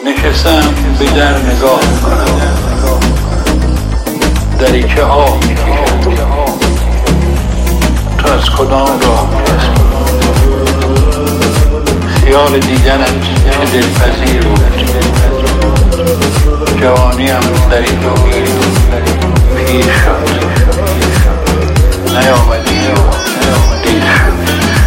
نشستم به در نگاه کنم، دریچه ها می کشد تو از کدام راه می‌رسی؟ خیال دیدنت چه دلپذیر بود، جوانیم در این دوگیر پیر شد، نیامدی دیر شد.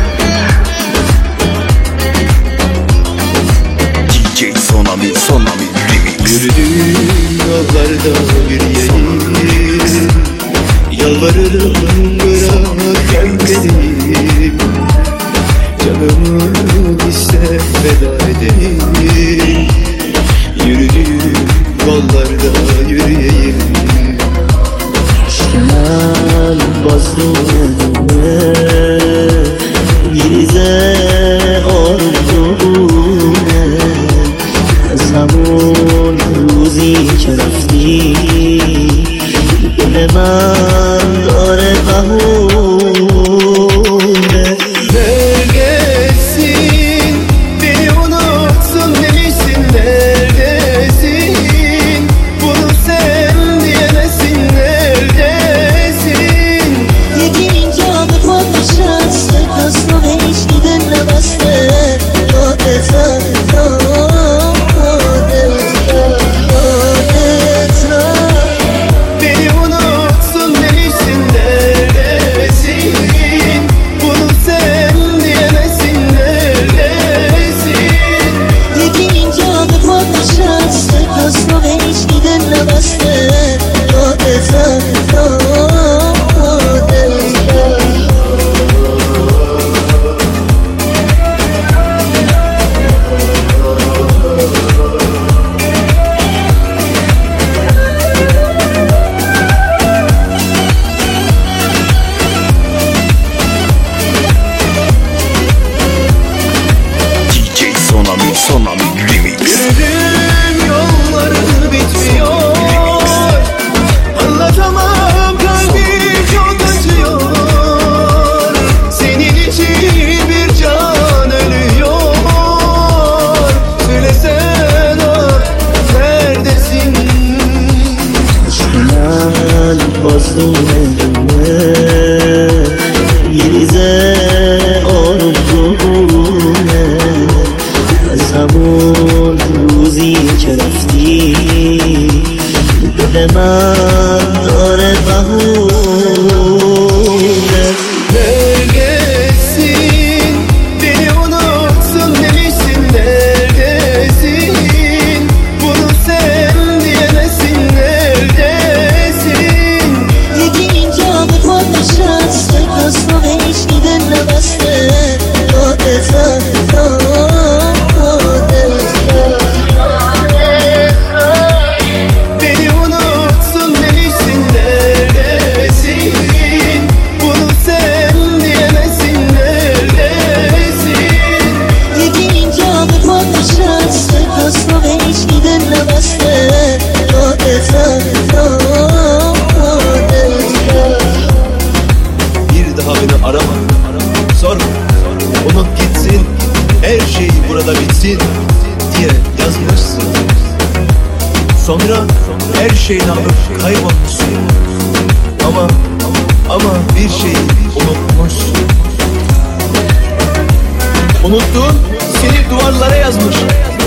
DJ Sonami Remix. Yürüdüğüm yollarda yürüyeyim, yalvarırım bırak beni, canımı iste feda edeyim. Yürüdüğüm yollarda yürüyeyim, Kemal bazlumne yirize آرزومه از همون روزی که رفتی دل من داره بهونه. Neredesin? Beni unuttun demişsin, neredesin? Bunu sen diyemezsin, neredesin? یکی اینجا به پا نشسته دست رو بهش دیدن نبسته یادتم Beni unuttun demişsin, neredesin? Bunu sen diyemezsin, neredesin? یکی اینجا به پا نشسته دست رو بهش دیدن نبسته یادتم DJ Sonami Remix. Yürüdüğüm yolların bitmiyor, anlatamam kalbim çok acıyor. Senin için bir can ölüyor. Söylesen ah neredesin? Kemal bazlumne yirize آرزومه از همون روزی که رفتی دل من داره بهونه. Neredesin? Beni unuttun demişsin, neredesin? Bunu sen diyemezsin, neredesin? یکی اینجا به پا نشسته دست رو بهش دیدن نبسته یادتم Beni unuttun demişsin, neredesin? Bunu sen diyemezsin, neredesin? یکی اینجا به پا نشسته دست رو بهش دیدن نبسته یادتم Bir daha beni arama, sorma, unut gitsin, her şey burada bitsin diye yazmışsın. Sonra her şeyini alıp kaybolmuşsun. Ama bir şeyi unutmuşsun. Unuttun, seni duvarlara yazmış.